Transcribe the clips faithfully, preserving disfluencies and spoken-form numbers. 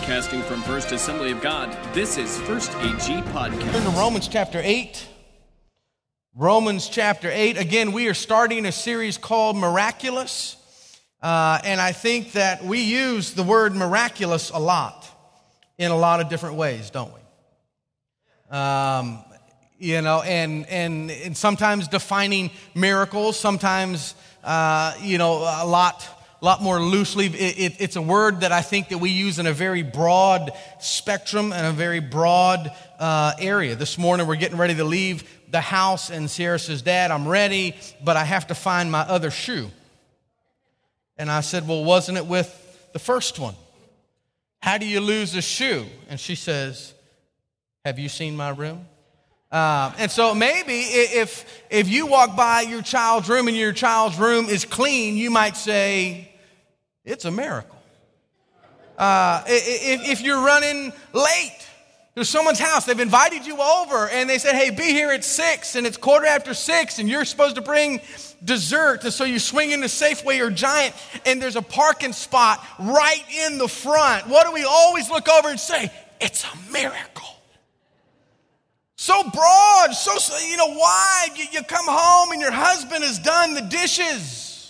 Broadcasting from First Assembly of God, this is First A G Podcast. Turn to Romans chapter eight. Romans chapter eight. Again, we are starting a series called Miraculous. Uh, and I think that we use the word miraculous a lot in a lot of different ways, don't we? Um, you know, and, and, and sometimes defining miracles, sometimes, uh, you know, a lot... A lot more loosely. It, it, it's a word that I think that we use in a very broad spectrum and a very broad uh, area. This morning we're getting ready to leave the house and Sierra says, "Dad, I'm ready, but I have to find my other shoe." And I said, "Well, wasn't it with the first one? How do you lose a shoe?" And she says, "Have you seen my room?" Um, and so maybe if if you walk by your child's room and your child's room is clean, you might say, "It's a miracle." Uh, if, if you're running late to someone's house, they've invited you over and they said, "Hey, be here at six," and it's quarter after six and you're supposed to bring dessert. And so you swing into Safeway or Giant and there's a parking spot right in the front. What do we always look over and say? It's a miracle. So broad, so, you know, wide. You, you come home and your husband has done the dishes.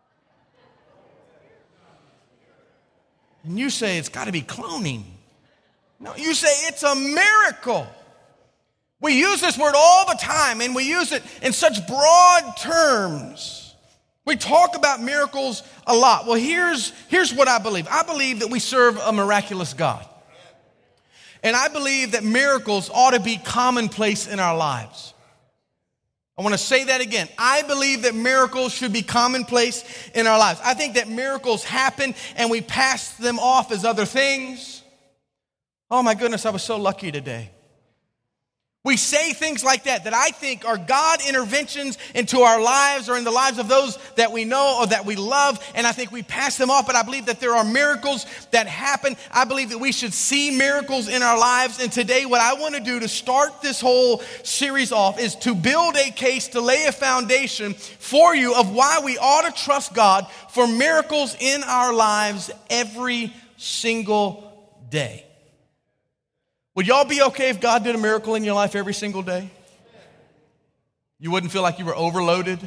And you say, "It's got to be cloning." No, you say, "It's a miracle." We use this word all the time, and we use it in such broad terms. We talk about miracles a lot. Well, here's, here's what I believe. I believe that we serve a miraculous God. And I believe that miracles ought to be commonplace in our lives. I want to say that again. I believe that miracles should be commonplace in our lives. I think that miracles happen and we pass them off as other things. Oh my goodness, I was so lucky today. We say things like that, that I think are God interventions into our lives or in the lives of those that we know or that we love, and I think we pass them off, but I believe that there are miracles that happen. I believe that we should see miracles in our lives, and today what I want to do to start this whole series off is to build a case, to lay a foundation for you of why we ought to trust God for miracles in our lives every single day. Would y'all be okay if God did a miracle in your life every single day? You wouldn't feel like you were overloaded?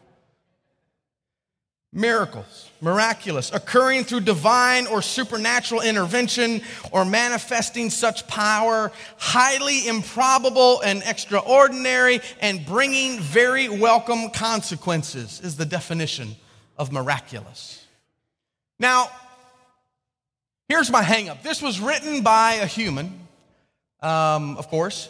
Miracles, miraculous, occurring through divine or supernatural intervention or manifesting such power, highly improbable and extraordinary, and bringing very welcome consequences is the definition of miraculous. Now, here's my hang up. This was written by a human. Um, of course.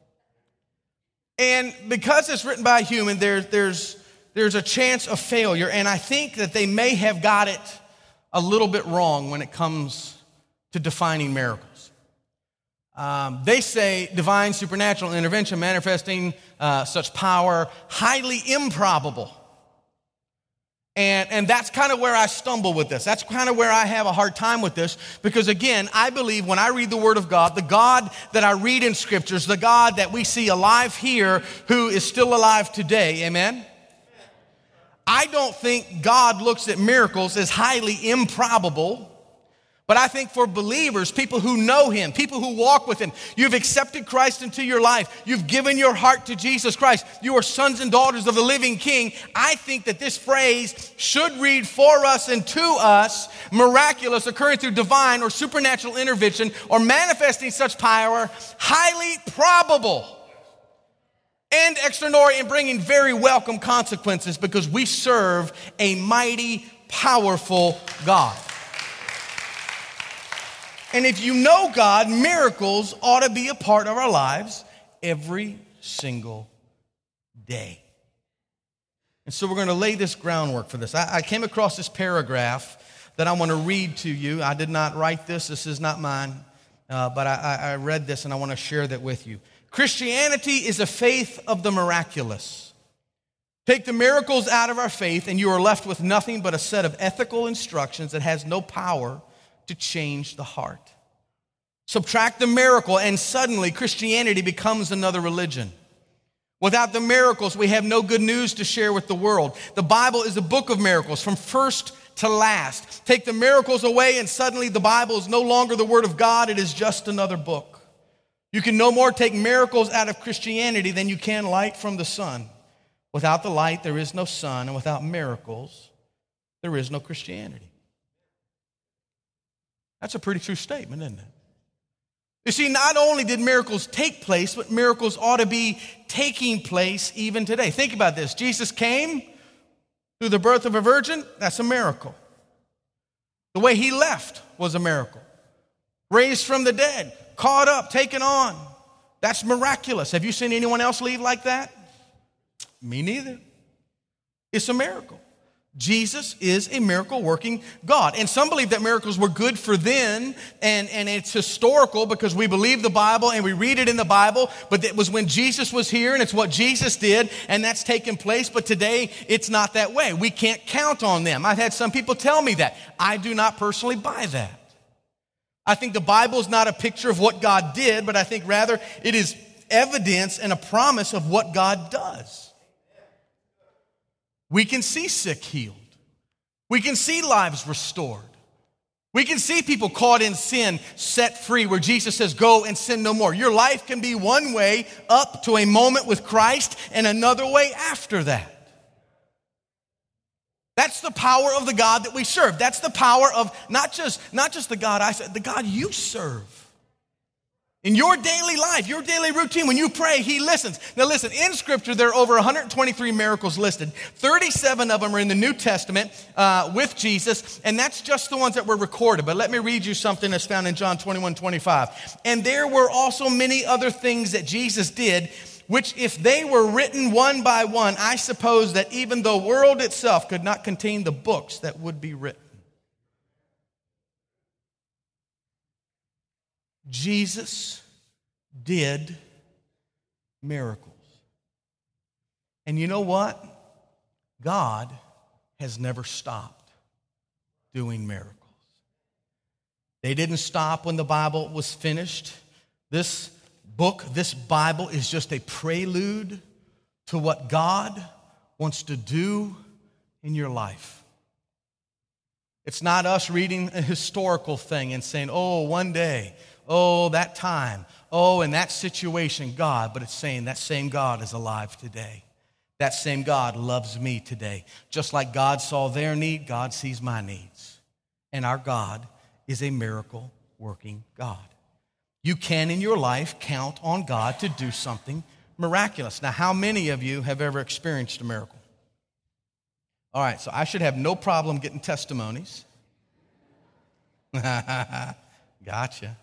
And because it's written by a human, there, there's, there's a chance of failure. And I think that they may have got it a little bit wrong when it comes to defining miracles. Um, they say divine supernatural intervention manifesting uh, such power, highly improbable. And, and that's kind of where I stumble with this. That's kind of where I have a hard time with this. Because again, I believe when I read the Word of God, the God that I read in Scriptures, the God that we see alive here, who is still alive today, amen? I don't think God looks at miracles as highly improbable. But I think for believers, people who know Him, people who walk with Him, you've accepted Christ into your life, you've given your heart to Jesus Christ, you are sons and daughters of the living King. I think that this phrase should read for us and to us, miraculous, occurring through divine or supernatural intervention or manifesting such power, highly probable and extraordinary, and bringing very welcome consequences, because we serve a mighty, powerful God. And if you know God, miracles ought to be a part of our lives every single day. And so we're going to lay this groundwork for this. I, I came across this paragraph that I want to read to you. I did not write this. This is not mine. Uh, but I, I read this and I want to share that with you. Christianity is a faith of the miraculous. Take the miracles out of our faith and you are left with nothing but a set of ethical instructions that has no power to change the heart. Subtract the miracle and suddenly Christianity becomes another religion. Without the miracles, we have no good news to share with the world. The Bible is a book of miracles from first to last. Take the miracles away and suddenly the Bible is no longer the Word of God. It is just another book. You can no more take miracles out of Christianity than you can light from the sun. Without the light, there is no sun, and without miracles, there is no Christianity. That's a pretty true statement, isn't it? You see, not only did miracles take place, but miracles ought to be taking place even today. Think about this. Jesus came through the birth of a virgin. That's a miracle. The way he left was a miracle. Raised from the dead, caught up, taken on. That's miraculous. Have you seen anyone else leave like that? Me neither. It's a miracle. Jesus is a miracle-working God. And some believe that miracles were good for then, and, and it's historical because we believe the Bible and we read it in the Bible, but it was when Jesus was here, and it's what Jesus did, and that's taken place. But today, it's not that way. We can't count on them. I've had some people tell me that. I do not personally buy that. I think the Bible is not a picture of what God did, but I think rather it is evidence and a promise of what God does. We can see sick healed. We can see lives restored. We can see people caught in sin set free, where Jesus says, go and sin no more. Your life can be one way up to a moment with Christ and another way after that. That's the power of the God that we serve. That's the power of not just, not just the God I serve, the God you serve. In your daily life, your daily routine, when you pray, he listens. Now listen, in Scripture, there are over one hundred twenty-three miracles listed. thirty-seven of them are in the New Testament uh, with Jesus, and that's just the ones that were recorded. But let me read you something that's found in John twenty-one twenty-five. And there were also many other things that Jesus did, which if they were written one by one, I suppose that even the world itself could not contain the books that would be written. Jesus did miracles. And you know what? God has never stopped doing miracles. They didn't stop when the Bible was finished. This book, this Bible is just a prelude to what God wants to do in your life. It's not us reading a historical thing and saying, oh, one day, oh, that time, oh, in that situation, God. But it's saying that same God is alive today. That same God loves me today. Just like God saw their need, God sees my needs. And our God is a miracle-working God. You can, in your life, count on God to do something miraculous. Now, how many of you have ever experienced a miracle? All right, so I should have no problem getting testimonies. Gotcha.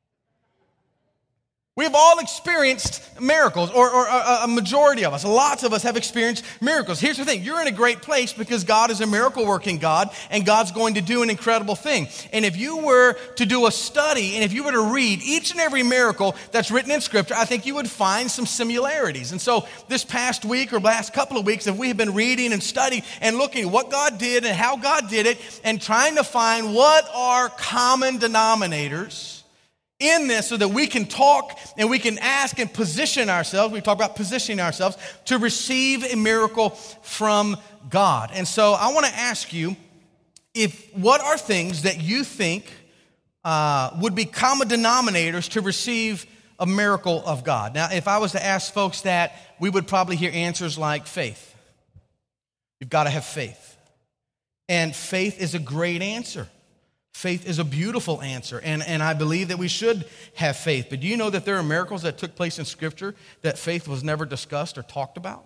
We've all experienced miracles, or, or a, a majority of us, lots of us have experienced miracles. Here's the thing, you're in a great place because God is a miracle-working God, and God's going to do an incredible thing. And if you were to do a study, and if you were to read each and every miracle that's written in Scripture, I think you would find some similarities. And so this past week or last couple of weeks, if we have been reading and studying and looking at what God did and how God did it, and trying to find what are common denominators in this so that we can talk and we can ask and position ourselves. We talk about positioning ourselves to receive a miracle from God. And so I want to ask you, if what are things that you think uh, would be common denominators to receive a miracle of God? Now, if I was to ask folks that, we would probably hear answers like faith. You've got to have faith. And faith is a great answer. Faith is a beautiful answer, and, and I believe that we should have faith. But do you know that there are miracles that took place in Scripture that faith was never discussed or talked about?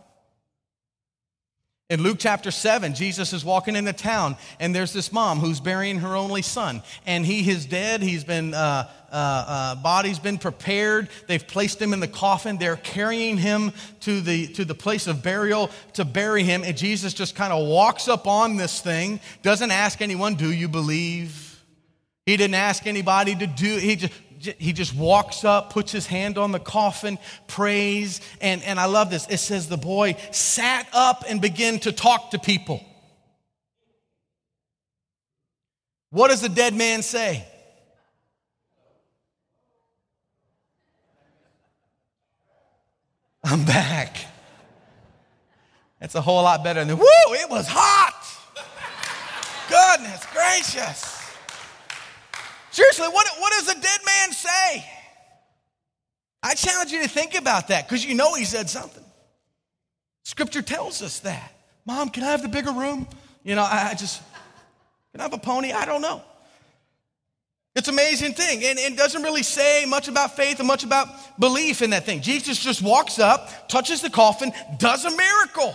In Luke chapter seven, Jesus is walking into town, and there's this mom who's burying her only son. And he is dead. He's been, uh, uh, uh, body's been prepared. They've placed him in the coffin. They're carrying him to the, to the place of burial to bury him. And Jesus just kind of walks up on this thing, doesn't ask anyone, do you believe? He didn't ask anybody to do, he just, he just walks up, puts his hand on the coffin, prays, and, and I love this. It says the boy sat up and began to talk to people. What does the dead man say? I'm back. That's a whole lot better than, woo, it was hot. goodness gracious. Seriously, what, what does a dead man say? I challenge you to think about that because you know he said something. Scripture tells us that. Mom, can I have the bigger room? You know, I just, can I have a pony? I don't know. It's an amazing thing. And it doesn't really say much about faith and much about belief in that thing. Jesus just walks up, touches the coffin, does a miracle.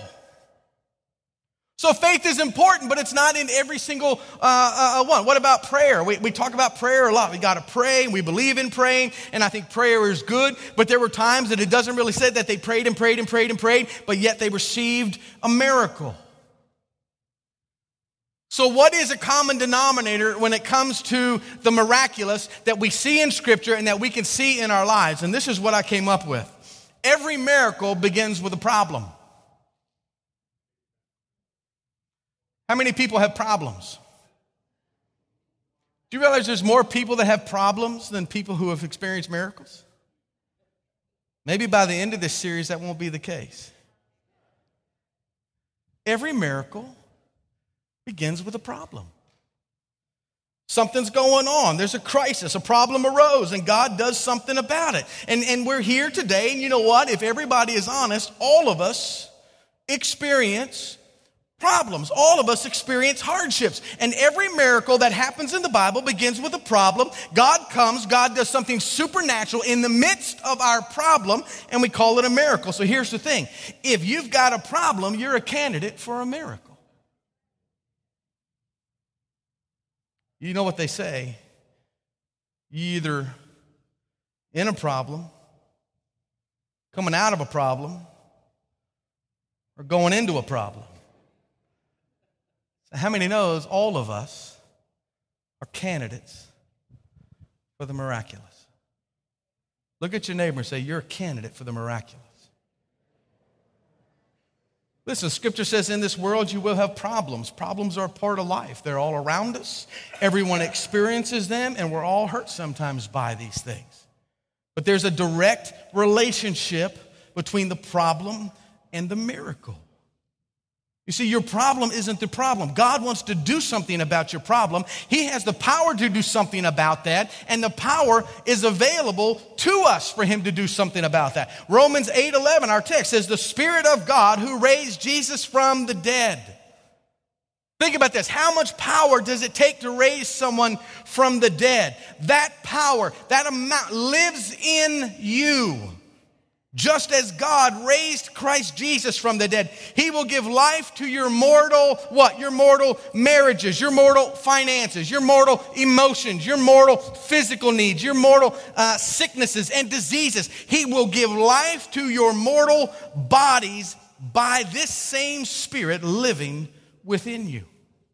So faith is important, but it's not in every single uh, uh, one. What about prayer? We, we talk about prayer a lot. We got to pray, and we believe in praying, and I think prayer is good. But there were times that it doesn't really say that they prayed and prayed and prayed and prayed, but yet they received a miracle. So what is a common denominator when it comes to the miraculous that we see in Scripture and that we can see in our lives? And this is what I came up with. Every miracle begins with a problem. How many people have problems? Do you realize there's more people that have problems than people who have experienced miracles? Maybe by the end of this series, that won't be the case. Every miracle begins with a problem. Something's going on. There's a crisis. A problem arose, and God does something about it. And, and we're here today, and you know what? If everybody is honest, all of us experience problems. All of us experience hardships. And every miracle that happens in the Bible begins with a problem. God comes, God does something supernatural in the midst of our problem, and we call it a miracle. So here's the thing. If you've got a problem, you're a candidate for a miracle. You know what they say? You either in a problem, coming out of a problem, or going into a problem. How many knows all of us are candidates for the miraculous? Look at your neighbor and say, you're a candidate for the miraculous. Listen, Scripture says in this world you will have problems. Problems are a part of life. They're all around us. Everyone experiences them, and we're all hurt sometimes by these things. But there's a direct relationship between the problem and the miracle. You see, your problem isn't the problem. God wants to do something about your problem. He has the power to do something about that, and the power is available to us for him to do something about that. Romans eight eleven, our text says, the Spirit of God who raised Jesus from the dead. Think about this. How much power does it take to raise someone from the dead? That power, that amount lives in you. Just as God raised Christ Jesus from the dead, he will give life to your mortal, what? Your mortal marriages, your mortal finances, your mortal emotions, your mortal physical needs, your mortal uh, sicknesses and diseases. He will give life to your mortal bodies by this same Spirit living within you.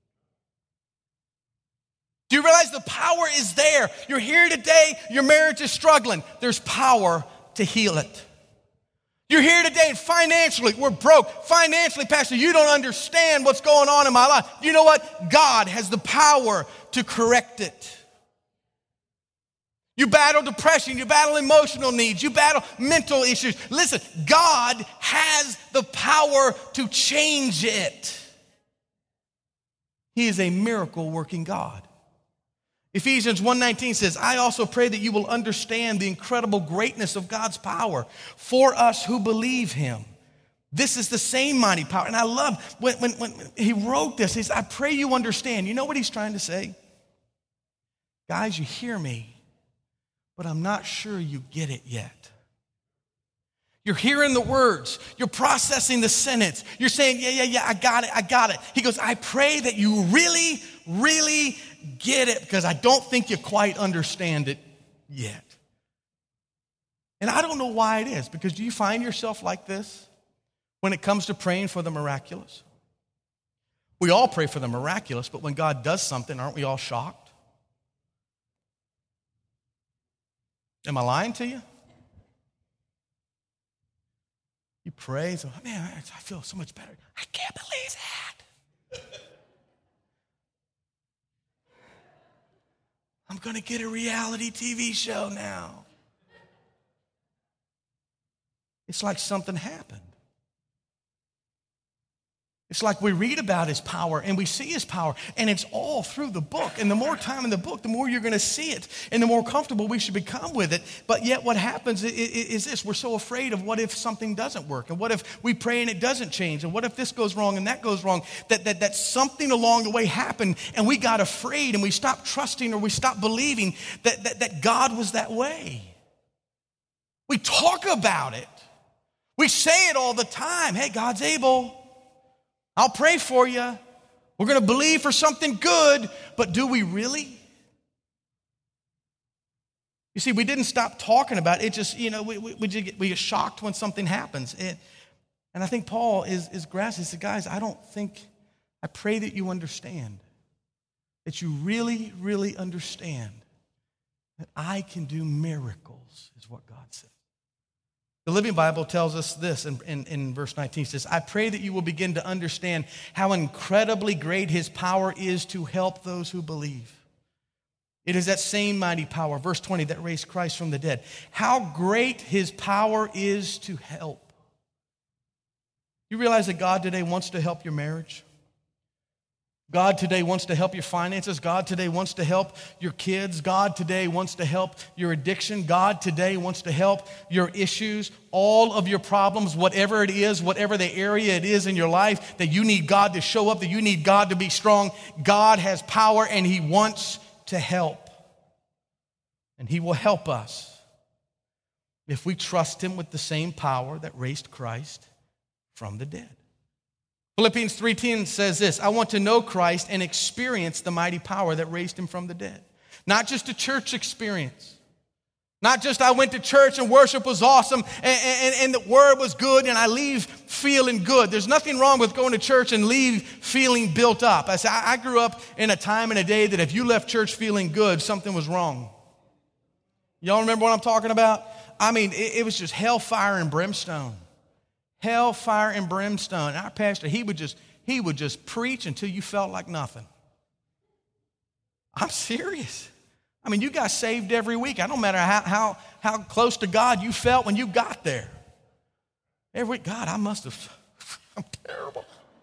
Do you realize the power is there? You're here today, your marriage is struggling. There's power to heal it. You're here today and financially, we're broke. Financially, Pastor, you don't understand what's going on in my life. You know what? God has the power to correct it. You battle depression, you battle emotional needs, you battle mental issues. Listen, God has the power to change it. He is a miracle working God. Ephesians one nineteen says, I also pray that you will understand the incredible greatness of God's power for us who believe him. This is the same mighty power. And I love when, when, when he wrote this, he said, I pray you understand. You know what he's trying to say? Guys, you hear me, but I'm not sure you get it yet. You're hearing the words. You're processing the sentence. You're saying, yeah, yeah, yeah, I got it, I got it. He goes, I pray that you really, really get it because I don't think you quite understand it yet. And I don't know why it is, because do you find yourself like this when it comes to praying for the miraculous? We all pray for the miraculous, but when God does something, aren't we all shocked? Am I lying to you? You pray, so, man, I feel so much better. I can't believe that. I'm going to get a reality T V show now. It's like something happened. It's like we read about his power and we see his power, and it's all through the book. And the more time in the book, the more you're going to see it, and the more comfortable we should become with it. But yet what happens is this: we're so afraid of what if something doesn't work, and what if we pray and it doesn't change, and what if this goes wrong and that goes wrong, that, that, that something along the way happened, and we got afraid and we stopped trusting, or we stopped believing that, that, that God was that way. We talk about it. We say it all the time. Hey, God's able. I'll pray for you. We're going to believe for something good, but do we really? You see, we didn't stop talking about it. It just, you know, we, we, we, get, we get shocked when something happens. It, and I think Paul is, is grasping. He said, guys, I don't think, I pray that you understand, that you really, really understand that I can do miracles, is what God said. The Living Bible tells us this in, in, in verse nineteen. It says, I pray that you will begin to understand how incredibly great his power is to help those who believe. It is that same mighty power, verse twenty, that raised Christ from the dead. How great his power is to help. You realize that God today wants to help your marriage? God today wants to help your finances. God today wants to help your kids. God today wants to help your addiction. God today wants to help your issues, all of your problems, whatever it is, whatever the area it is in your life that you need God to show up, that you need God to be strong. God has power and he wants to help. And he will help us if we trust him with the same power that raised Christ from the dead. Philippians three ten says this: I want to know Christ and experience the mighty power that raised him from the dead. Not just a church experience. Not just I went to church and worship was awesome and, and, and the word was good and I leave feeling good. There's nothing wrong with going to church and leave feeling built up. I, say, I grew up in a time and a day that if you left church feeling good, something was wrong. Y'all remember what I'm talking about? I mean, it, it was just hellfire and brimstone. Hellfire and brimstone. And our pastor, he would just he would just preach until you felt like nothing. I'm serious. I mean, you got saved every week. I don't matter how how how close to God you felt when you got there. Every week, God, I must have. I'm terrible.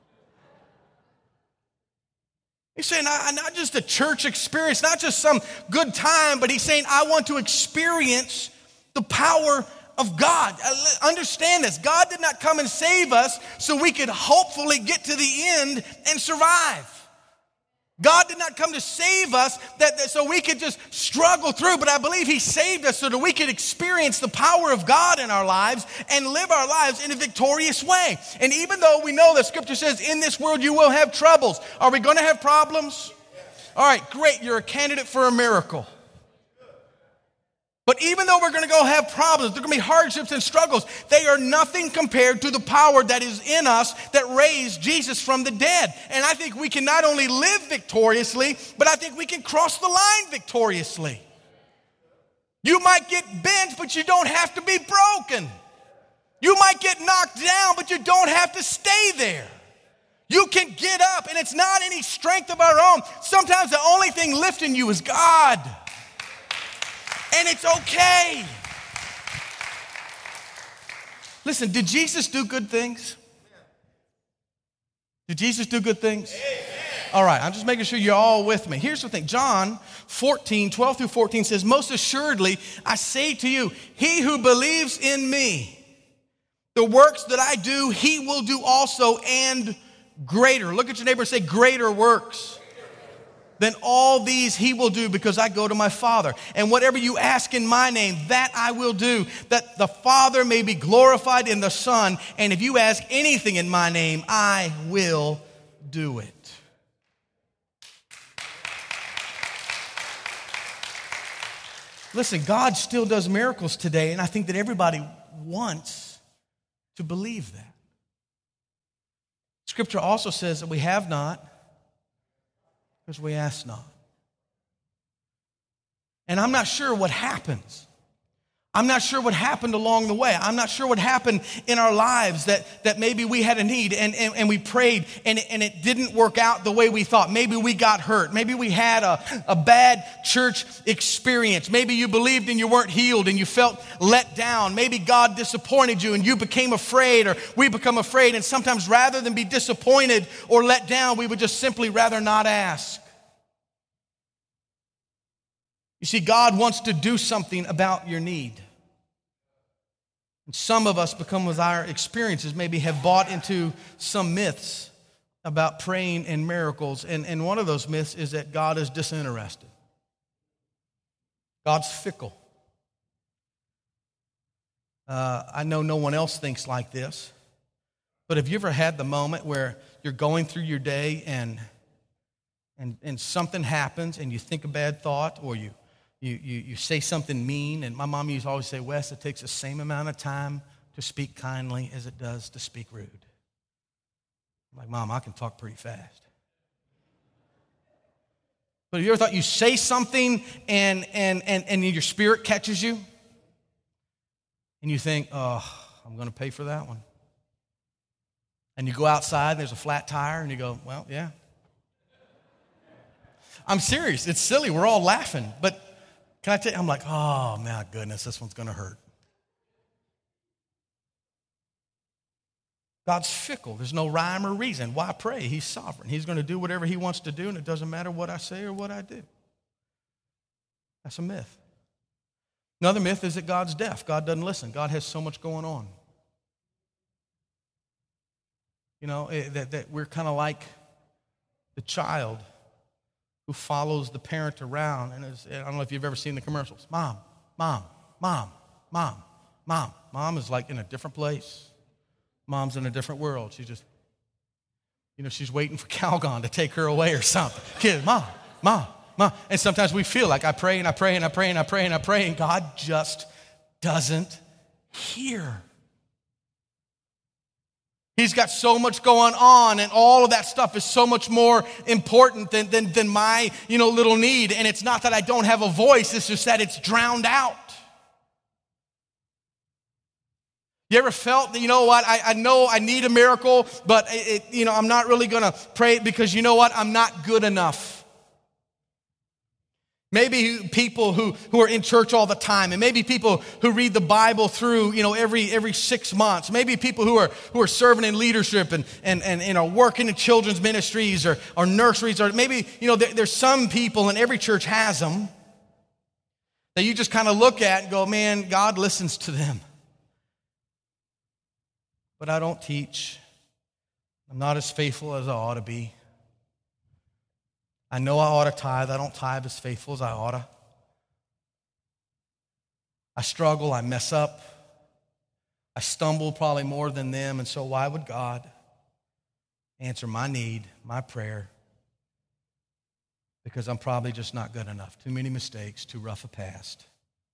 He's saying not just a church experience, not just some good time, but he's saying I want to experience the power of God. Understand this. God did not come and save us so we could hopefully get to the end and survive. God did not come to save us that, that so we could just struggle through, but I believe he saved us so that we could experience the power of God in our lives and live our lives in a victorious way. And even though we know that Scripture says in this world you will have troubles, are we going to have problems? All right, great. You're a candidate for a miracle. But even though we're going to go have problems, there are going to be hardships and struggles, they are nothing compared to the power that is in us that raised Jesus from the dead. And I think we can not only live victoriously, but I think we can cross the line victoriously. You might get bent, but you don't have to be broken. You might get knocked down, but you don't have to stay there. You can get up, and it's not any strength of our own. Sometimes the only thing lifting you is God. And it's okay. Listen, did Jesus do good things? Did Jesus do good things? Amen. All right, I'm just making sure you're all with me. Here's the thing. John fourteen, twelve through fourteen says, most assuredly, I say to you, he who believes in me, the works that I do, he will do also and greater. Look at your neighbor and say, greater works. Then all these he will do because I go to my Father. And whatever you ask in my name, that I will do, that the Father may be glorified in the Son. And if you ask anything in my name, I will do it. Listen, God still does miracles today, and I think that everybody wants to believe that. Scripture also says that we have not because we ask not. And I'm not sure what happens. I'm not sure what happened along the way. I'm not sure what happened in our lives that, that maybe we had a need and, and, and we prayed and, and it didn't work out the way we thought. Maybe we got hurt. Maybe we had a, a bad church experience. Maybe you believed and you weren't healed and you felt let down. Maybe God disappointed you and you became afraid, or we become afraid. And sometimes rather than be disappointed or let down, we would just simply rather not ask. You see, God wants to do something about your need. And some of us, become with our experiences, maybe have bought into some myths about praying and miracles. And, and one of those myths is that God is disinterested. God's fickle. Uh, I know no one else thinks like this, but have you ever had the moment where you're going through your day and, and, and something happens and you think a bad thought, or you You, you you say something mean, and my mom used to always say, Wes, it takes the same amount of time to speak kindly as it does to speak rude. I'm like, Mom, I can talk pretty fast. But have you ever thought you say something and and and, and your spirit catches you? And you think, oh, I'm going to pay for that one. And you go outside, and there's a flat tire, and you go, well, yeah. I'm serious. It's silly. We're all laughing. But can I tell you, I'm like, oh, my goodness, this one's going to hurt. God's fickle. There's no rhyme or reason. Why pray? He's sovereign. He's going to do whatever he wants to do, and it doesn't matter what I say or what I do. That's a myth. Another myth is that God's deaf. God doesn't listen. God has so much going on. You know, that, that we're kind of like the child who follows the parent around. And is, I don't know if you've ever seen the commercials. Mom, mom, mom, mom, mom. Mom is like in a different place. Mom's in a different world. She's just, you know, she's waiting for Calgon to take her away or something. Kid, mom, mom, mom. And sometimes we feel like I pray and I pray and I pray and I pray and I pray and God just doesn't hear. He's got so much going on, and all of that stuff is so much more important than, than, than my, you know, little need. And it's not that I don't have a voice, it's just that it's drowned out. You ever felt that, you know what, I, I know I need a miracle, but it, you know, I'm not really going to pray because you know what, I'm not good enough. Maybe people who, who are in church all the time, and maybe people who read the Bible through, you know, every every six months. Maybe people who are who are serving in leadership and and and you know working in children's ministries or or nurseries, or maybe you know there, there's some people, and every church has them, that you just kind of look at and go, man, God listens to them. But I don't teach. I'm not as faithful as I ought to be. I know I ought to tithe. I don't tithe as faithful as I ought to. I struggle. I mess up. I stumble probably more than them. And so why would God answer my need, my prayer? Because I'm probably just not good enough. Too many mistakes, too rough a past.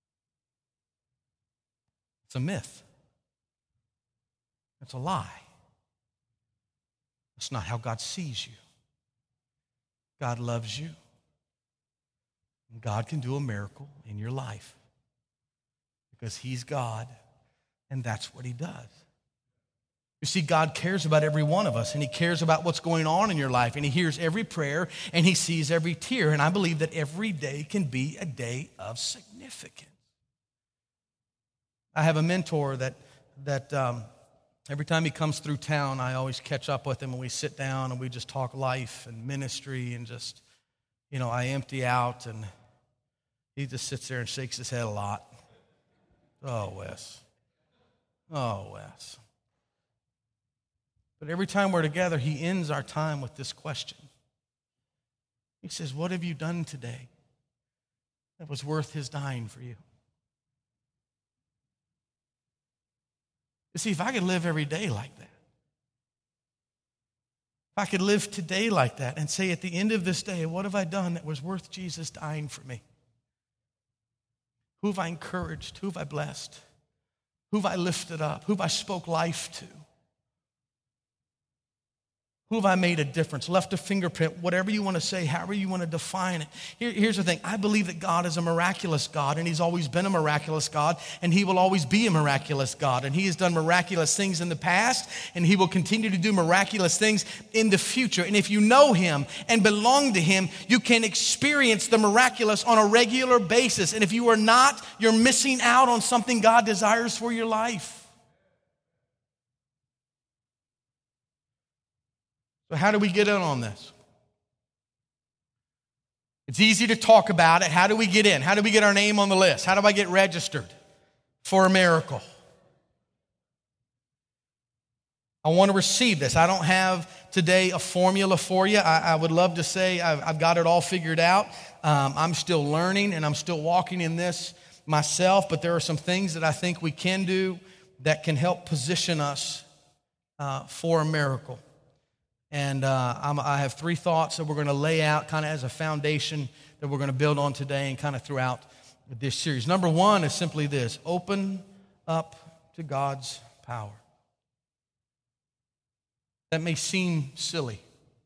It's a myth. It's a lie. That's not how God sees you. God loves you. And God can do a miracle in your life because he's God, and that's what he does. You see, God cares about every one of us, and he cares about what's going on in your life, and he hears every prayer, and he sees every tear, and I believe that every day can be a day of significance. I have a mentor that, that um, every time he comes through town, I always catch up with him, and we sit down, and we just talk life and ministry, and just, you know, I empty out, and he just sits there and shakes his head a lot. Oh, Wes. Oh, Wes. But every time we're together, he ends our time with this question. He says, what have you done today that was worth his dying for you? You see, if I could live every day like that, if I could live today like that and say at the end of this day, what have I done that was worth Jesus dying for me? Who have I encouraged? Who have I blessed? Who have I lifted up? Who have I spoke life to? Who have I made a difference? Left a fingerprint, whatever you want to say, however you want to define it. Here, here's the thing. I believe that God is a miraculous God, and he's always been a miraculous God, and he will always be a miraculous God. And he has done miraculous things in the past, and he will continue to do miraculous things in the future. And if you know him and belong to him, you can experience the miraculous on a regular basis. And if you are not, you're missing out on something God desires for your life. So how do we get in on this? It's easy to talk about it. How do we get in? How do we get our name on the list? How do I get registered for a miracle? I want to receive this. I don't have today a formula for you. I, I would love to say I've, I've got it all figured out. Um, I'm still learning and I'm still walking in this myself, but there are some things that I think we can do that can help position us uh, for a miracle. And uh, I'm, I have three thoughts that we're going to lay out kind of as a foundation that we're going to build on today and kind of throughout this series. Number one is simply this: open up to God's power. That may seem silly.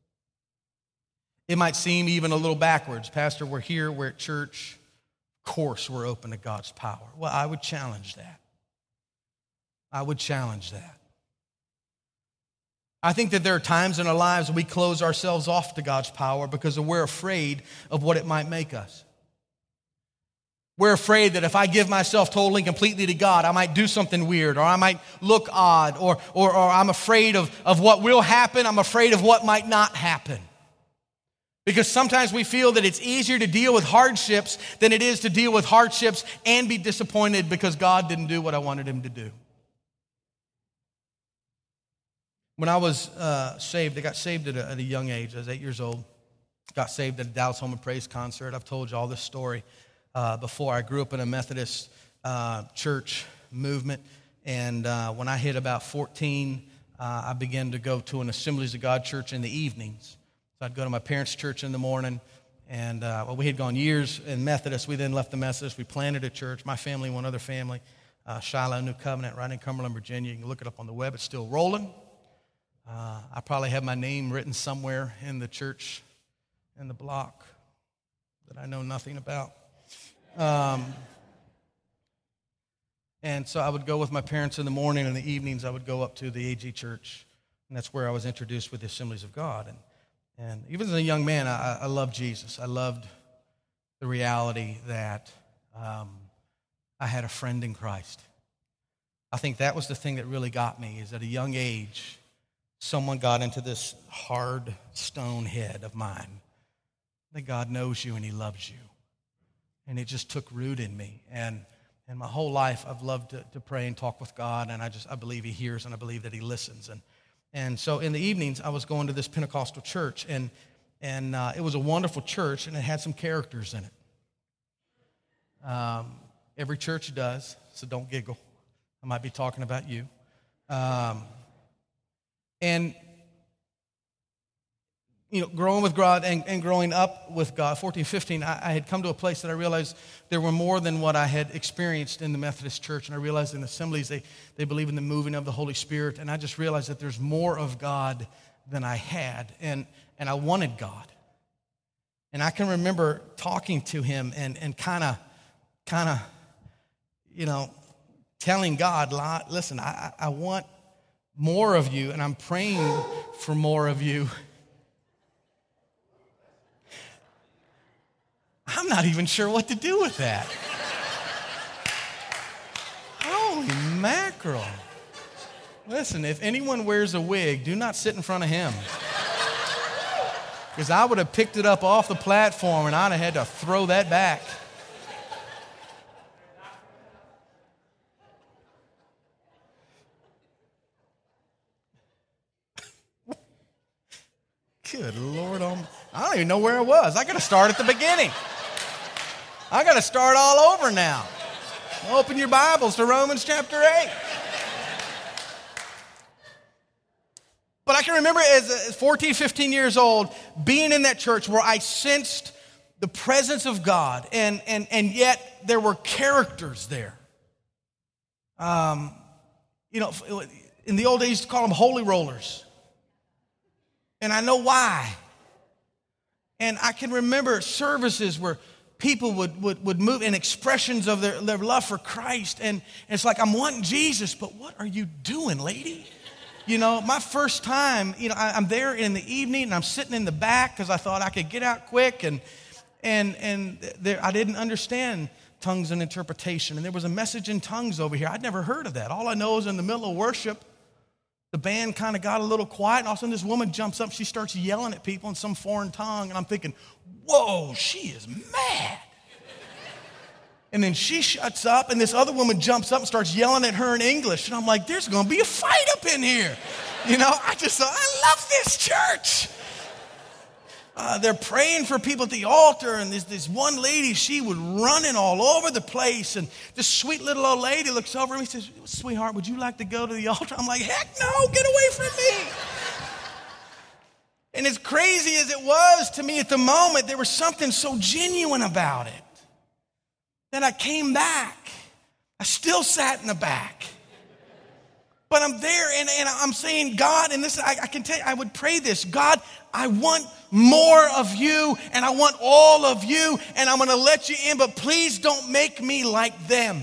It might seem even a little backwards. Pastor, we're here, we're at church. Of course we're open to God's power. Well, I would challenge that. I would challenge that. I think that there are times in our lives we close ourselves off to God's power because we're afraid of what it might make us. We're afraid that if I give myself totally and completely to God, I might do something weird, or I might look odd, or, or, or I'm afraid of, of what will happen. I'm afraid of what might not happen. Because sometimes we feel that it's easier to deal with hardships than it is to deal with hardships and be disappointed because God didn't do what I wanted him to do. When I was uh, saved, I got saved at a, at a young age. I was eight years old. Got saved at a Dallas Home and Praise concert. I've told you all this story uh, before. I grew up in a Methodist uh, church movement. And uh, when I hit about fourteen, uh, I began to go to an Assemblies of God church in the evenings. So I'd go to my parents' church in the morning. And uh, well, we had gone years in Methodist. We then left the Methodist. We planted a church. My family, one other family, uh, Shiloh New Covenant, right in Cumberland, Virginia. You can look it up on the web. It's still rolling. Uh, I probably have my name written somewhere in the church in the block that I know nothing about. Um, and so I would go with my parents in the morning, and in the evenings I would go up to the A G church, and that's where I was introduced with the Assemblies of God. And, and even as a young man, I, I loved Jesus. I loved the reality that um, I had a friend in Christ. I think that was the thing that really got me, is at a young age, someone got into this hard stone head of mine that God knows you and he loves you. And it just took root in me. And and my whole life I've loved to, to pray and talk with God, and I just I believe he hears and I believe that he listens. And and so in the evenings I was going to this Pentecostal church, and and uh, it was a wonderful church, and it had some characters in it. Um, every church does, so don't giggle. I might be talking about you. Um And, you know, growing with God and, and growing up with God, fourteen, fifteen, I, I had come to a place that I realized there were more than what I had experienced in the Methodist church. And I realized in assemblies, they, they believe in the moving of the Holy Spirit. And I just realized that there's more of God than I had. And, and I wanted God. And I can remember talking to him and, and kind of, kind of, you know, telling God, listen, I, I want more of you, and I'm praying for more of you. I'm not even sure what to do with that. Holy mackerel. Listen, if anyone wears a wig, do not sit in front of him. Because I would have picked it up off the platform and I'd have had to throw that back. Good Lord, I don't even know where I was. I got to start at the beginning. I got to start all over now. Open your Bibles to Romans chapter eight. But I can remember as fourteen, fifteen years old, being in that church where I sensed the presence of God, and, and, and yet there were characters there. Um, you know, in the old days, you used to call them holy rollers. And I know why. And I can remember services where people would, would, would move in expressions of their, their love for Christ. And it's like, I'm wanting Jesus, but what are you doing, lady? You know, my first time, you know, I, I'm there in the evening and I'm sitting in the back because I thought I could get out quick. And and and there, I didn't understand tongues and interpretation. And there was a message in tongues over here. I'd never heard of that. All I know is in the middle of worship, the band kind of got a little quiet. And all of a sudden this woman jumps up. She starts yelling at people in some foreign tongue. And I'm thinking, whoa, she is mad. And then she shuts up, and this other woman jumps up and starts yelling at her in English. And I'm like, there's going to be a fight up in here. You know, I just thought, I love this church. Uh, they're praying for people at the altar, and there's this one lady, she was running all over the place. And this sweet little old lady looks over at me and says, sweetheart, would you like to go to the altar? I'm like, heck no, get away from me. And as crazy as it was to me at the moment, there was something so genuine about it. Then I came back. I still sat in the back. But I'm there and, and I'm saying, God, and this, I, I can tell you, I would pray this. God, I want more of you and I want all of you and I'm going to let you in, but please don't make me like them.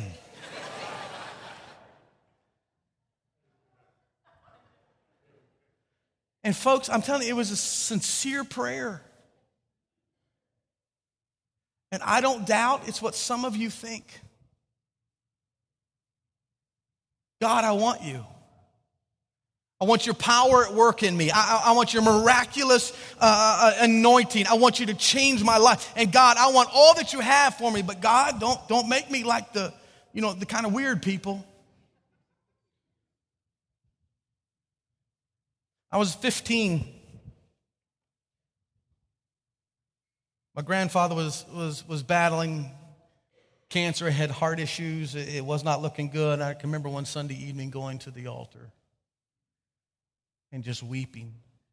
And folks, I'm telling you, it was a sincere prayer. And I don't doubt it's what some of you think. God, I want you. I want your power at work in me. I, I, I want your miraculous uh, anointing. I want you to change my life. And God, I want all that you have for me. But God, don't, don't make me like the, you know, the kind of weird people. I was fifteen. My grandfather was, was, was battling cancer, had heart issues. It, it was not looking good. I can remember one Sunday evening going to the altar and just weeping,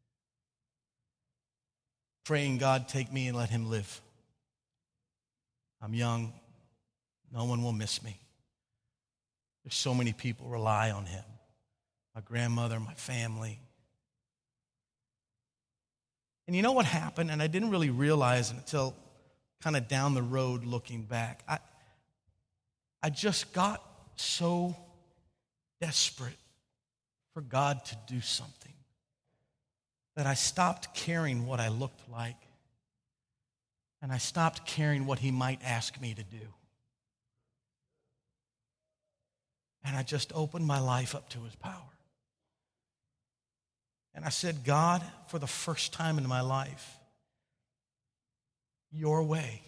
praying, God, take me and let him live. I'm young. No one will miss me. There's so many people rely on him. My grandmother, my family. And you know what happened? And I didn't really realize it until kind of down the road looking back. I, I just got so desperate for God to do something that I stopped caring what I looked like and I stopped caring what he might ask me to do. And I just opened my life up to his power. And I said, God, for the first time in my life, your way.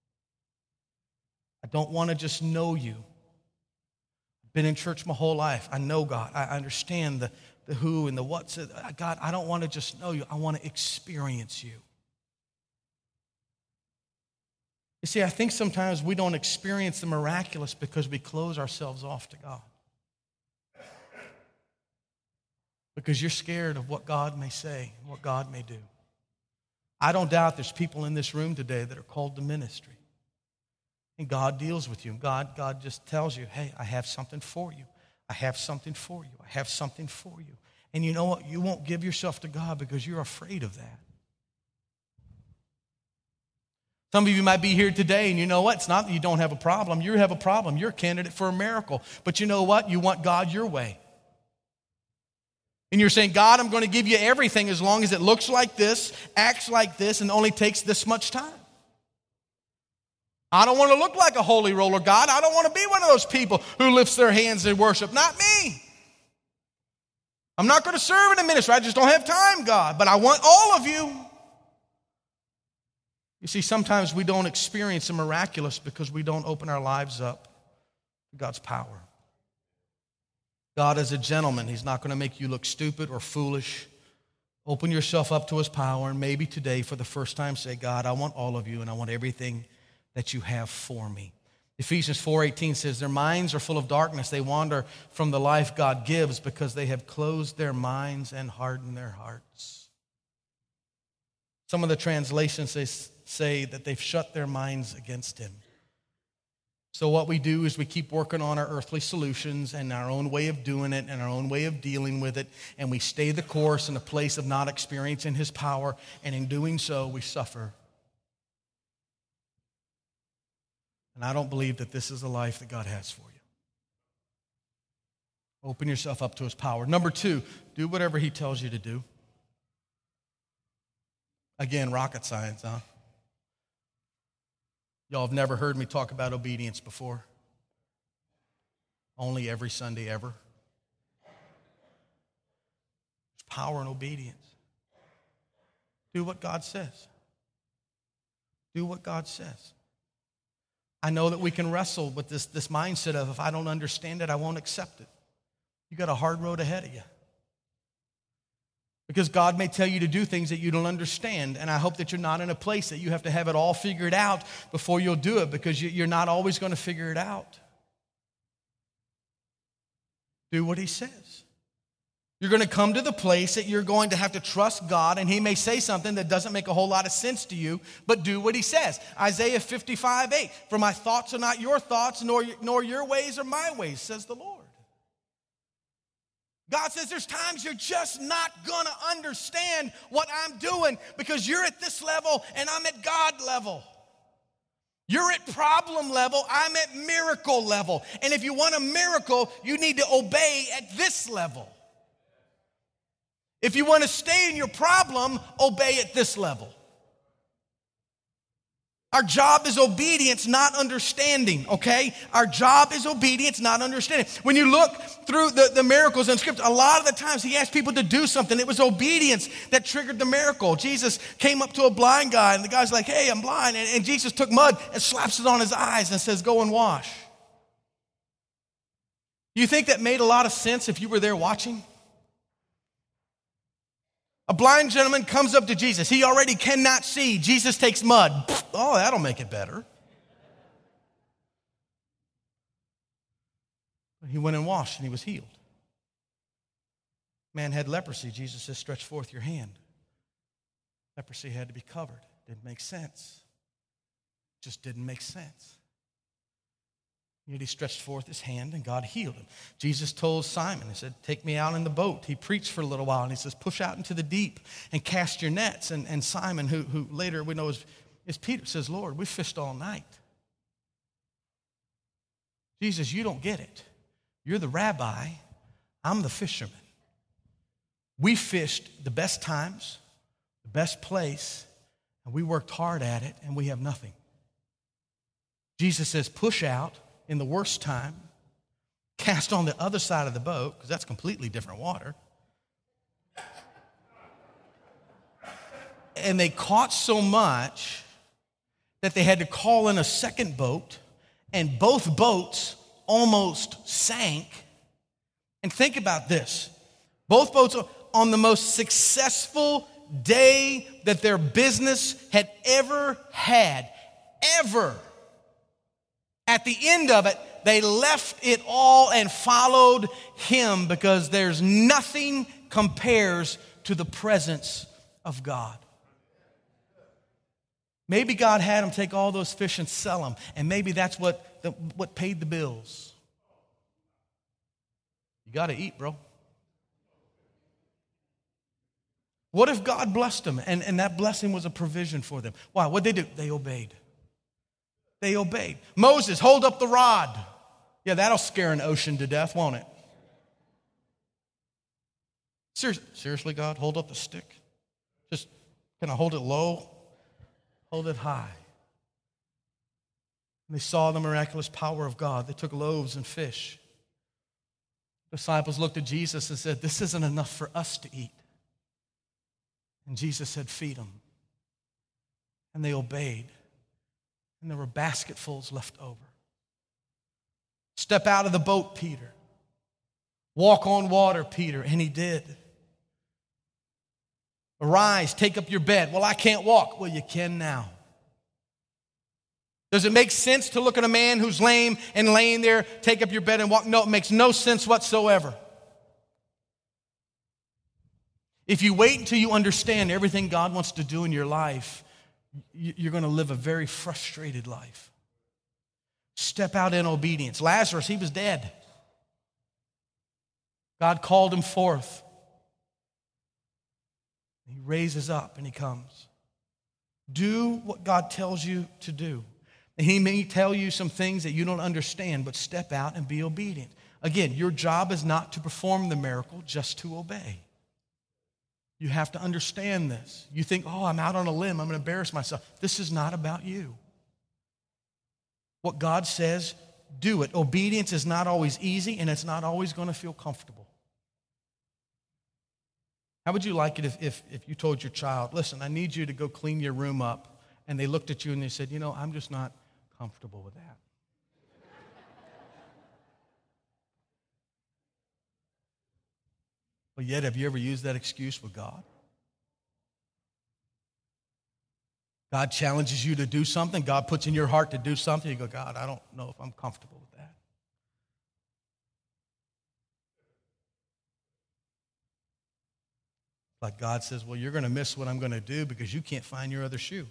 I don't want to just know you. I've been in church my whole life. I know God. I understand the, the who and the what's. God, I don't want to just know you. I want to experience you. You see, I think sometimes we don't experience the miraculous because we close ourselves off to God. Because you're scared of what God may say, what God may do. I don't doubt there's people in this room today that are called to ministry. And God deals with you. And God, God just tells you, hey, I have something for you. I have something for you. I have something for you. And you know what? You won't give yourself to God because you're afraid of that. Some of you might be here today and you know what? It's not that you don't have a problem. You have a problem. You're a candidate for a miracle. But you know what? You want God your way. And you're saying, God, I'm going to give you everything as long as it looks like this, acts like this, and only takes this much time. I don't want to look like a holy roller, God. I don't want to be one of those people who lifts their hands in worship. Not me. I'm not going to serve in a ministry. I just don't have time, God. But I want all of you. You see, sometimes we don't experience the miraculous because we don't open our lives up to God's power. God is a gentleman. He's not going to make you look stupid or foolish. Open yourself up to his power, and maybe today, for the first time, say, God, I want all of you, and I want everything that you have for me. Ephesians four eighteen says, their minds are full of darkness. They wander from the life God gives because they have closed their minds and hardened their hearts. Some of the translations they say that they've shut their minds against him. So what we do is we keep working on our earthly solutions and our own way of doing it and our own way of dealing with it, and we stay the course in a place of not experiencing his power, and in doing so, we suffer. And I don't believe that this is the life that God has for you. Open yourself up to his power. Number two, do whatever he tells you to do. Again, rocket science, huh? Y'all have never heard me talk about obedience before. Only every Sunday ever. There's power in obedience. Do what God says. Do what God says. I know that we can wrestle with this, this mindset of, if I don't understand it, I won't accept it. You got a hard road ahead of you. Because God may tell you to do things that you don't understand, and I hope that you're not in a place that you have to have it all figured out before you'll do it, because you're not always going to figure it out. Do what he says. You're going to come to the place that you're going to have to trust God, and he may say something that doesn't make a whole lot of sense to you, but do what he says. Isaiah fifty-five eight, for my thoughts are not your thoughts, nor, nor your ways are my ways, says the Lord. God says there's times you're just not going to understand what I'm doing, because you're at this level and I'm at God level. You're at problem level, I'm at miracle level. And if you want a miracle, you need to obey at this level. If you want to stay in your problem, obey at this level. Our job is obedience, not understanding, okay? Our job is obedience, not understanding. When you look through the, the miracles in Scripture, a lot of the times he asked people to do something. It was obedience that triggered the miracle. Jesus came up to a blind guy, and the guy's like, hey, I'm blind. And, and Jesus took mud and slaps it on his eyes and says, go and wash. You think that made a lot of sense if you were there watching? A blind gentleman comes up to Jesus. He already cannot see. Jesus takes mud. Oh, that'll make it better. He went and washed and he was healed. Man had leprosy. Jesus says, stretch forth your hand. Leprosy had to be covered. Didn't make sense. Just didn't make sense. Yet he stretched forth his hand and God healed him. Jesus told Simon, he said, take me out in the boat. He preached for a little while and he says, push out into the deep and cast your nets. And, and Simon, who, who later we know is, is Peter, says, Lord, we fished all night. Jesus, you don't get it. You're the rabbi. I'm the fisherman. We fished the best times, the best place, and we worked hard at it, and we have nothing. Jesus says, push out in the worst time, cast on the other side of the boat, because that's completely different water. And they caught so much that they had to call in a second boat, and both boats almost sank. And think about this. Both boats on the most successful day that their business had ever had, ever. At the end of it, they left it all and followed him, because there's nothing compares to the presence of God. Maybe God had them take all those fish and sell them, and maybe that's what, the, what paid the bills. You got to eat, bro. What if God blessed them, and, and that blessing was a provision for them? Why? What'd they do? They obeyed. They obeyed. Moses, hold up the rod. Yeah, that'll scare an ocean to death, won't it? Seriously, seriously, God, hold up the stick. Just, can I hold it low? Hold it high. And they saw the miraculous power of God. They took loaves and fish. The disciples looked at Jesus and said, this isn't enough for us to eat. And Jesus said, feed them. And they obeyed. And there were basketfuls left over. Step out of the boat, Peter. Walk on water, Peter. And he did. Arise, take up your bed. Well, I can't walk. Well, you can now. Does it make sense to look at a man who's lame and laying there, take up your bed and walk? No, it makes no sense whatsoever. If you wait until you understand everything God wants to do in your life, you're going to live a very frustrated life. Step out in obedience. Lazarus, he was dead. God called him forth. He raises up and he comes. Do what God tells you to do. And he may tell you some things that you don't understand, but step out and be obedient. Again, your job is not to perform the miracle, just to obey. You have to understand this. You think, oh, I'm out on a limb, I'm going to embarrass myself. This is not about you. What God says, do it. Obedience is not always easy, and it's not always going to feel comfortable. How would you like it if, if, if you told your child, listen, I need you to go clean your room up, and they looked at you and they said, you know, I'm just not comfortable with that. But yet, have you ever used that excuse with God? God challenges you to do something. God puts in your heart to do something. You go, God, I don't know if I'm comfortable with that. Like God says, well, you're going to miss what I'm going to do because you can't find your other shoe.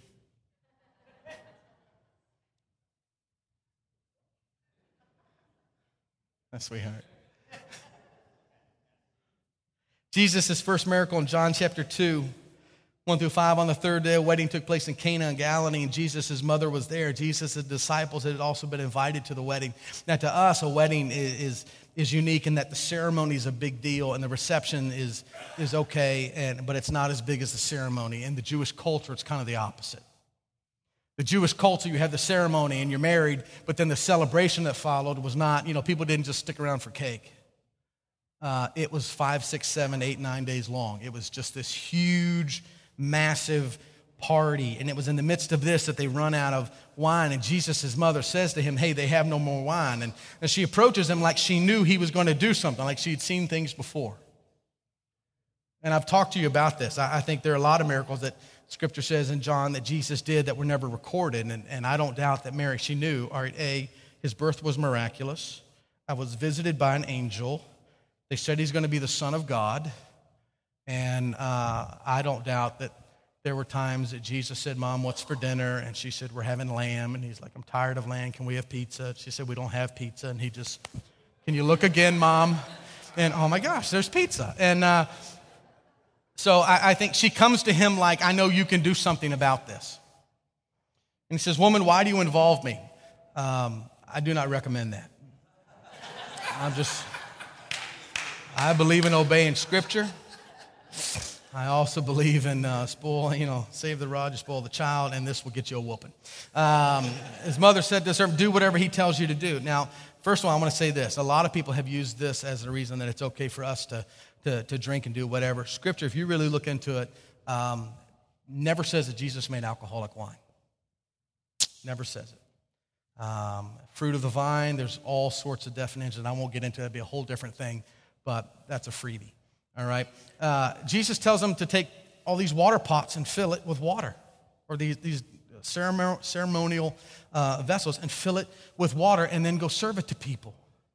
That's sweetheart. Jesus' first miracle in John chapter two, one through five, on the third day, a wedding took place in Cana in Galilee, and Jesus' mother was there. Jesus' disciples had also been invited to the wedding. Now, to us, a wedding is, is, is unique in that the ceremony is a big deal, and the reception is, is okay, and, but it's not as big as the ceremony. In the Jewish culture, it's kind of the opposite. The Jewish culture, you have the ceremony, and you're married, but then the celebration that followed was not, you know, people didn't just stick around for cake. Uh, it was five, six, seven, eight, nine days long. It was just this huge, massive party. And it was in the midst of this that they run out of wine. And Jesus' mother says to him, hey, they have no more wine. And, and she approaches him like she knew he was going to do something, like she'd seen things before. And I've talked to you about this. I, I think there are a lot of miracles that Scripture says in John that Jesus did that were never recorded. And, and I don't doubt that Mary, she knew, all right, A, his birth was miraculous. I was visited by an angel. They said he's going to be the Son of God, and uh, I don't doubt that there were times that Jesus said, Mom, what's for dinner? And she said, we're having lamb, and he's like, I'm tired of lamb. Can we have pizza? She said, we don't have pizza, and he just, can you look again, Mom? And oh my gosh, there's pizza. And uh, so I, I think she comes to him like, I know you can do something about this. And he says, woman, why do you involve me? Um, I do not recommend that. I'm just... I believe in obeying Scripture. I also believe in uh, spoil, you know, save the rod, you spoil the child, and this will get you a whooping. Um, his mother said to him, do whatever he tells you to do. Now, first of all, I want to say this. A lot of people have used this as a reason that it's okay for us to, to, to drink and do whatever. Scripture, if you really look into it, um, never says that Jesus made alcoholic wine. Never says it. Um, fruit of the vine, there's all sorts of definitions. I won't get into it. It'd be a whole different thing. But that's a freebie, all right? Uh, Jesus tells them to take all these water pots and fill it with water, or these, these ceremonial uh, vessels, and fill it with water and then go serve it to people.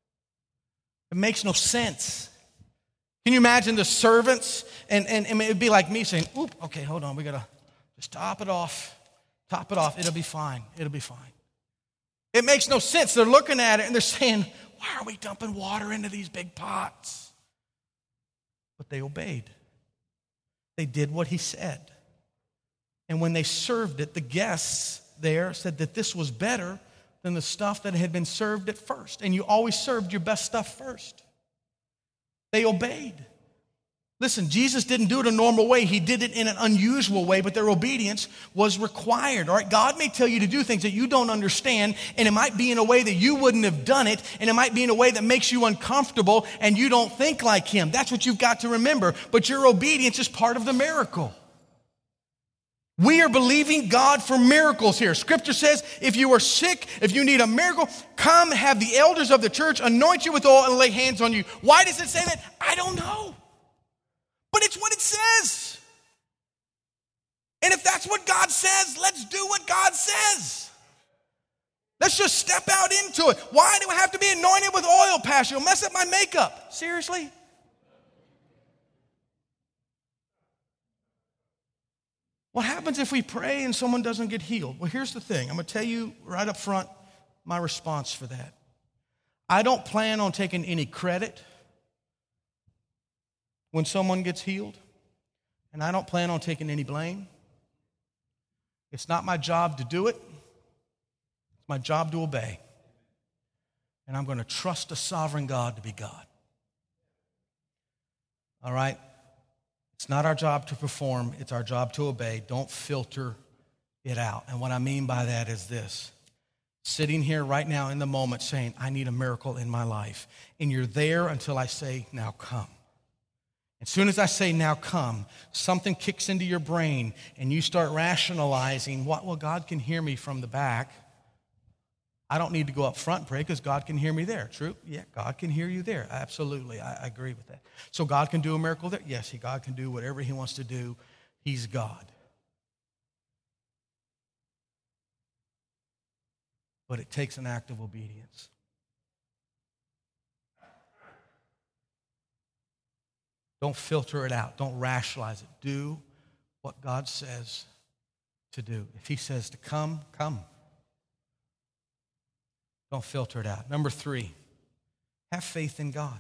It makes no sense. Can you imagine the servants? And, and, and it would be like me saying, oop, okay, hold on, we got to just top it off, top it off, it'll be fine, it'll be fine. It makes no sense. They're looking at it and they're saying, why are we dumping water into these big pots? But they obeyed. They did what he said. And when they served it, the guests there said that this was better than the stuff that had been served at first. And you always served your best stuff first. They obeyed. Listen, Jesus didn't do it a normal way. He did it in an unusual way, but their obedience was required. All right, God may tell you to do things that you don't understand, and it might be in a way that you wouldn't have done it, and it might be in a way that makes you uncomfortable, and you don't think like him. That's what you've got to remember. But your obedience is part of the miracle. We are believing God for miracles here. Scripture says, if you are sick, if you need a miracle, come have the elders of the church anoint you with oil and lay hands on you. Why does it say that? I don't know. But it's what it says. And if that's what God says, let's do what God says. Let's just step out into it. Why do I have to be anointed with oil, Pastor? You'll mess up my makeup. Seriously? What happens if we pray and someone doesn't get healed? Well, here's the thing. I'm going to tell you right up front, my response for that. I don't plan on taking any credit when someone gets healed, and I don't plan on taking any blame. It's not my job to do it. It's my job to obey. And I'm going to trust a sovereign God to be God. All right? It's not our job to perform. It's our job to obey. Don't filter it out. And what I mean by that is this. Sitting here right now in the moment saying, I need a miracle in my life. And you're there until I say, now come. As soon as I say, now come, something kicks into your brain and you start rationalizing, what? Well, God can hear me from the back. I don't need to go up front and pray because God can hear me there. True? Yeah, God can hear you there. Absolutely. I, I agree with that. So God can do a miracle there? Yes, he, God can do whatever he wants to do. He's God. But it takes an act of obedience. Don't filter it out. Don't rationalize it. Do what God says to do. If he says to come, come. Don't filter it out. Number three, have faith in God.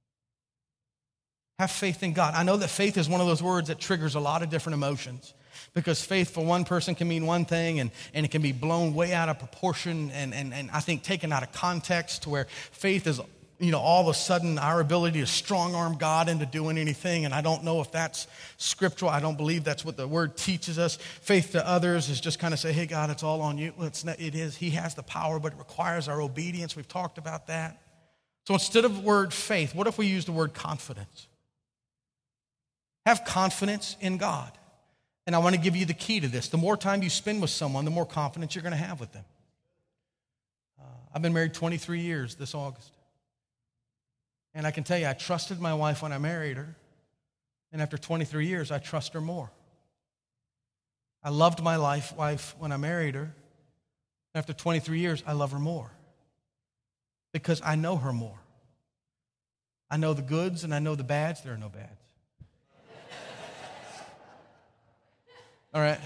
Have faith in God. I know that faith is one of those words that triggers a lot of different emotions because faith for one person can mean one thing and, and it can be blown way out of proportion and, and, and I think taken out of context to where faith is, you know, all of a sudden our ability to strong-arm God into doing anything, and I don't know if that's scriptural. I don't believe that's what the word teaches us. Faith to others is just kind of say, hey, God, it's all on you. Well, it's not, it is. He has the power, but it requires our obedience. We've talked about that. So instead of the word faith, what if we use the word confidence? Have confidence in God. And I want to give you the key to this. The more time you spend with someone, the more confidence you're going to have with them. Uh, I've been married twenty-three years this August. And I can tell you, I trusted my wife when I married her. And after twenty-three years, I trust her more. I loved my life, wife when I married her. After twenty-three years, I love her more. Because I know her more. I know the goods and I know the bads. There are no bads. All right.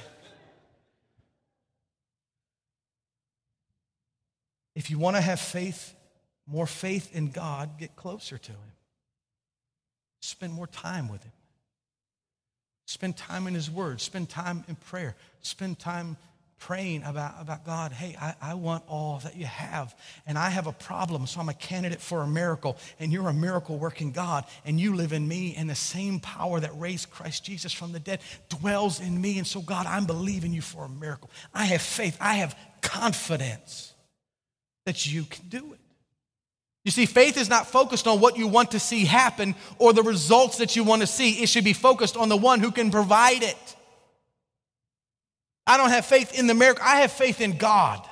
If you want to have faith, more faith in God, get closer to him. Spend more time with him. Spend time in his word. Spend time in prayer. Spend time praying about, about God. Hey, I, I want all that you have. And I have a problem, so I'm a candidate for a miracle. And you're a miracle-working God. And you live in me. And the same power that raised Christ Jesus from the dead dwells in me. And so, God, I'm believing you for a miracle. I have faith. I have confidence that you can do it. You see, faith is not focused on what you want to see happen or the results that you want to see. It should be focused on the one who can provide it. I don't have faith in the miracle. I have faith in God.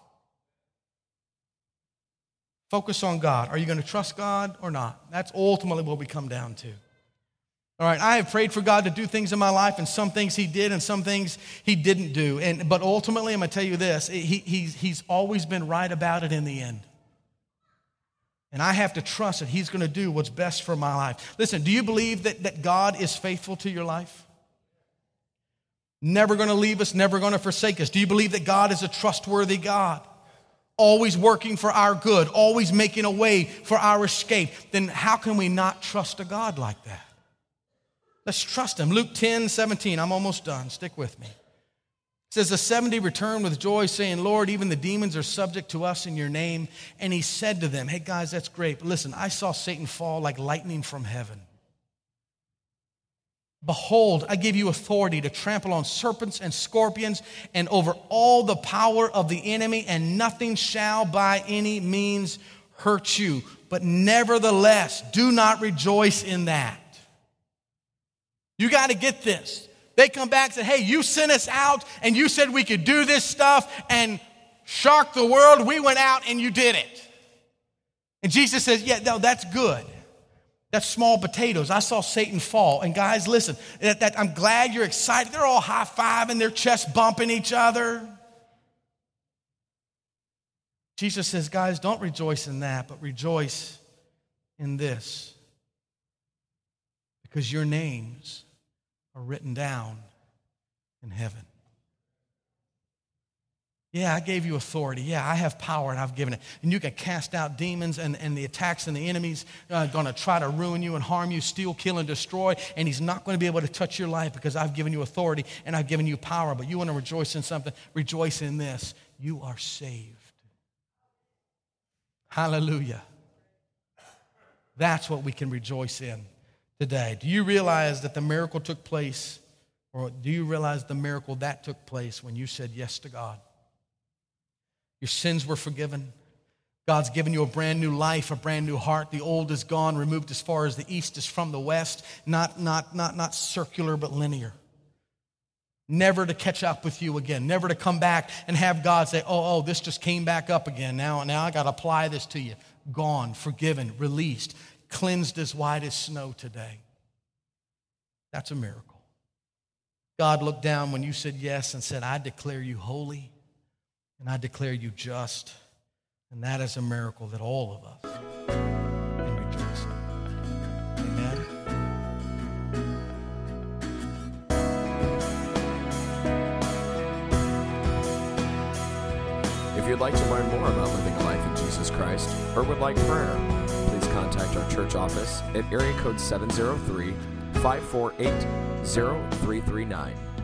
Focus on God. Are you going to trust God or not? That's ultimately what we come down to. All right, I have prayed for God to do things in my life, and some things he did and some things he didn't do. And but ultimately, I'm going to tell you this, he, he's, he's always been right about it in the end. And I have to trust that he's going to do what's best for my life. Listen, do you believe that, that God is faithful to your life? Never going to leave us, never going to forsake us. Do you believe that God is a trustworthy God? Always working for our good, always making a way for our escape. Then how can we not trust a God like that? Let's trust him. Luke ten seventeen, I'm almost done. Stick with me. It says, the seventy returned with joy, saying, Lord, even the demons are subject to us in your name. And he said to them, hey guys, that's great. But listen, I saw Satan fall like lightning from heaven. Behold, I give you authority to trample on serpents and scorpions and over all the power of the enemy, and nothing shall by any means hurt you. But nevertheless, do not rejoice in that. You got to get this. They come back and say, hey, you sent us out and you said we could do this stuff and shock the world. We went out and you did it. And Jesus says, yeah, no, that's good. That's small potatoes. I saw Satan fall. And guys, listen, that, that, I'm glad you're excited. They're all high-fiving, their chests bumping each other. Jesus says, guys, don't rejoice in that, but rejoice in this. Because your names are written down in heaven. Yeah, I gave you authority. Yeah, I have power and I've given it. And you can cast out demons and, and the attacks and the enemies are going to try to ruin you and harm you, steal, kill, and destroy. And he's not going to be able to touch your life because I've given you authority and I've given you power. But you want to rejoice in something, rejoice in this. You are saved. Hallelujah. That's what we can rejoice in today. Do you realize that the miracle took place, or do you realize the miracle that took place when you said yes to God? Your sins were forgiven. God's given you a brand new life, a brand new heart. The old is gone, removed as far as the east is from the west. Not, not, not, not circular, but linear. Never to catch up with you again. Never to come back and have God say, oh, oh, this just came back up again. Now, now I got to apply this to you. Gone, forgiven, released, cleansed as white as snow today. That's a miracle. God looked down when you said yes and said, I declare you holy and I declare you just. And that is a miracle that all of us can rejoice in. Amen. If you'd like to learn more about living a life in Jesus Christ or would like prayer, please contact our church office at area code seven zero three, five four eight, zero three three nine.